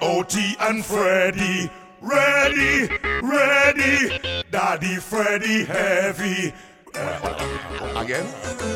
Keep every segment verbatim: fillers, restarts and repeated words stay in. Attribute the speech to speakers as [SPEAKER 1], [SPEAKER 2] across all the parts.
[SPEAKER 1] O T and Freddy. Ready, ready, Daddy Freddy heavy. Again.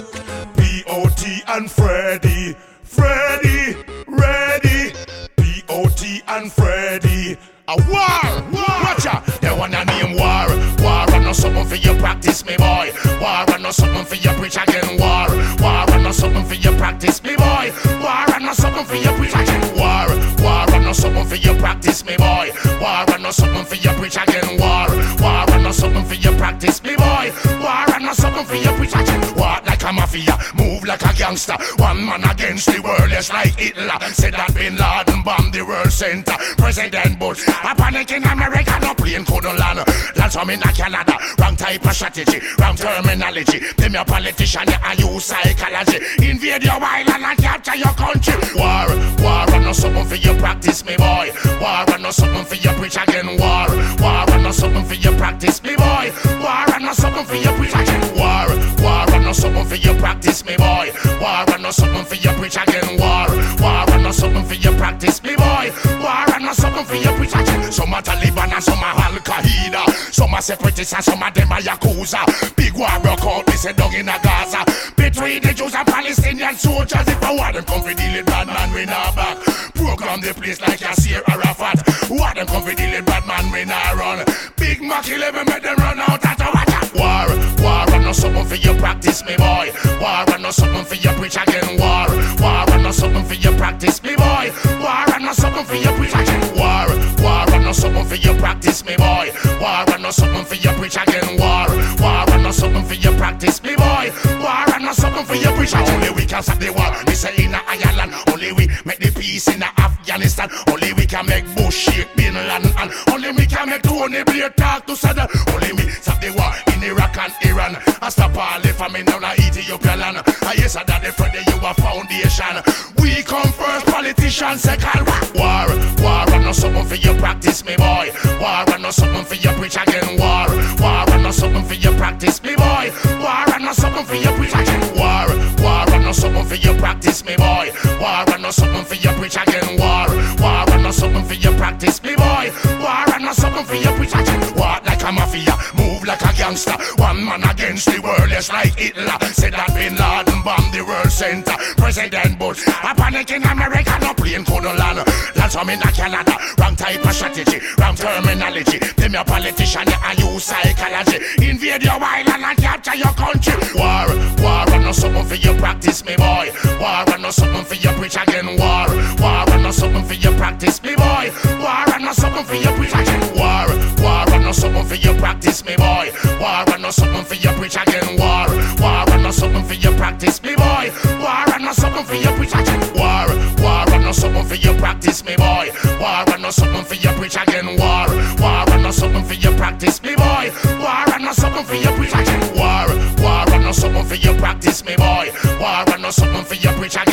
[SPEAKER 1] P O T and Freddy. Freddy, ready. P O T and Freddy. A war, war. Watch out, they wanna name war. War and no something for you practice, me boy. War and no something for you preach again. War, war and no something for you practice, me boy. War and no something for you preach again. War, war and no something for you practice, me boy. War and no something for you preach again. War, war and no something for you practice, me boy. War and no something for you preach again. War like a mafia, move like a gangster. One man against the world, it's like Hitler. Said that Bin Laden bombed the world center. President Bush, a panic in America, no plane couldn't land. That's how in Canada, wrong type of strategy, wrong terminology. Them your politician, yeah, and use psychology. Invade your island and capture your country. War, war and no something for you practice, me boy. War and no something for you preach again. War, war and no something for you practice, me boy. War and no something for you preach again. War, war and no something for you practice, me boy. War and no something for you preach again. War, war and no something for you practice, me boy. War and no something for you preach again. Some are Taliban and some are Al Qaeda. Some are separatists and some of them are Yakuza. Big war broke out, they said down in a Gaza. Between the Jews and Palestinian soldiers, if I want them come for deal with bad man, we not back. Program the place like Yasser Arafat. Want them come for deal with bad man, we not run. Big Mac eleven make them run out at a watch. War, war and no something for you practice, me boy. War and no something for you preach again. War, war and no something for you practice, me boy. War and no something for you preach again. War, war and no something for you practice, me boy. War and no something for you preach again. War, war and no something for you practice, me boy. War and no something for you preach again. Only we can stop the war, we say in Ireland. Only we make the peace in Afghanistan. Only we can make Bush shake Bin Laden. And only we can make Tony Blair talk to Saddam. Only we stop the war in Iraq and Iran. And stop all the famine down in Ethiopia land. And yes, that the Friday you a foundation. We come first, politicians second. War, war and no something for you practice, me boy. War and no something for you preach again. War, war and no something for you practice, me boy. War and no something for you preach again. War, war and no something for you practice, me boy. War and no something for you preach again. War, war and no something for you practice, me boy. War and no something for you preach again. War like a mafia, move like a gangster. One man against the world, it's like Hitler. Said that Bin Laden bombed the world center. President Bush, a panic in America, no plane couldn't land. That's how in Canada, wrong type of strategy, wrong terminology. Them your politician, yeah, and use psychology. Invade your island and capture your country. War, war and no something for you practice, me boy. War and no something for you preach again. War, war and no something for you practice, me boy. War and no something for you preach again. War, war and no something for you practice, me boy. War and no something for you preach again. War, war and no something for you practice, me boy. War and no something for you preach again. War, war and no something for you practice, me boy. War and no something for you preach again. War, war and no something for you practice, me boy. War and no something for you preach again. War, war and no something for you practice, me boy. War and no something for you preach again.